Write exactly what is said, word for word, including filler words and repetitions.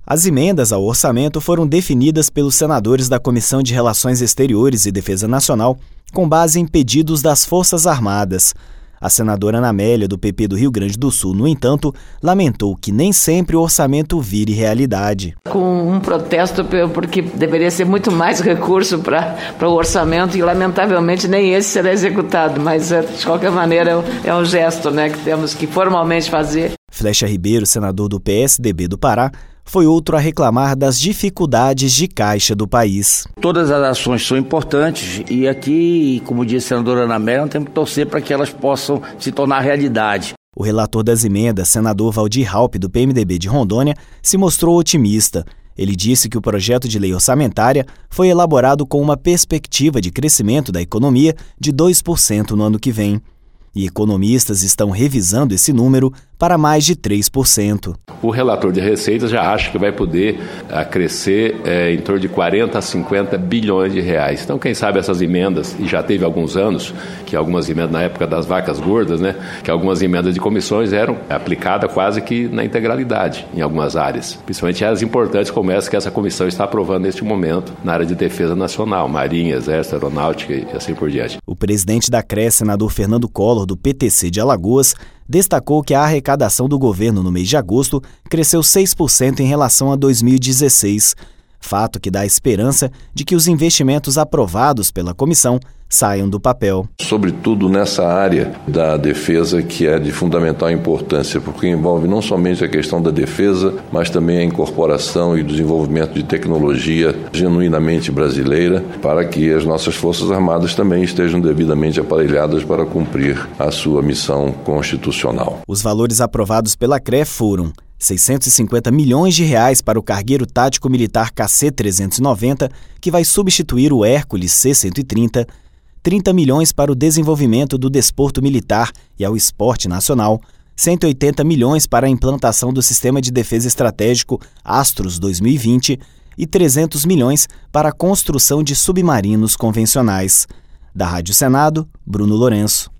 As emendas ao orçamento foram definidas pelos senadores da Comissão de Relações Exteriores e Defesa Nacional com base em pedidos das Forças Armadas. A senadora Ana Amélia, do P P do Rio Grande do Sul, no entanto, lamentou que nem sempre o orçamento vire realidade. Com um protesto, porque deveria ser muito mais recurso para o orçamento e, lamentavelmente, nem esse será executado. Mas, de qualquer maneira, é um gesto, né, que temos que formalmente fazer. Flecha Ribeiro, senador do P S D B do Pará, foi outro a reclamar das dificuldades de caixa do país. Todas as ações são importantes e aqui, como disse a senadora Ana Amélia, temos que torcer para que elas possam se tornar realidade. O relator das emendas, senador Valdir Raupp, do P M D B de Rondônia, se mostrou otimista. Ele disse que o projeto de lei orçamentária foi elaborado com uma perspectiva de crescimento da economia de dois por cento no ano que vem. E economistas estão revisando esse número para mais de três por cento. O relator de receitas já acha que vai poder a, crescer é, em torno de quarenta a cinquenta bilhões de reais. Então, quem sabe essas emendas, e já teve alguns anos, que algumas emendas na época das vacas gordas, né, que algumas emendas de comissões eram aplicadas quase que na integralidade em algumas áreas. Principalmente as importantes como essa que essa comissão está aprovando neste momento na área de defesa nacional, marinha, exército, aeronáutica e assim por diante. O presidente da C R E S, senador Fernando Collor, do P T C de Alagoas, destacou que a arrecadação do governo no mês de agosto cresceu seis por cento em relação a dois mil e dezesseis, fato que dá esperança de que os investimentos aprovados pela comissão saiam do papel. Sobretudo nessa área da defesa, que é de fundamental importância, porque envolve não somente a questão da defesa, mas também a incorporação e desenvolvimento de tecnologia genuinamente brasileira, para que as nossas Forças Armadas também estejam devidamente aparelhadas para cumprir a sua missão constitucional. Os valores aprovados pela C R E foram seiscentos e cinquenta milhões de reais para o cargueiro tático militar K C trezentos e noventa, que vai substituir o Hércules C cento e trinta, trinta milhões para o desenvolvimento do desporto militar e ao esporte nacional, cento e oitenta milhões para a implantação do Sistema de Defesa Estratégico Astros dois mil e vinte e trezentos milhões para a construção de submarinos convencionais. Da Rádio Senado, Bruno Lourenço.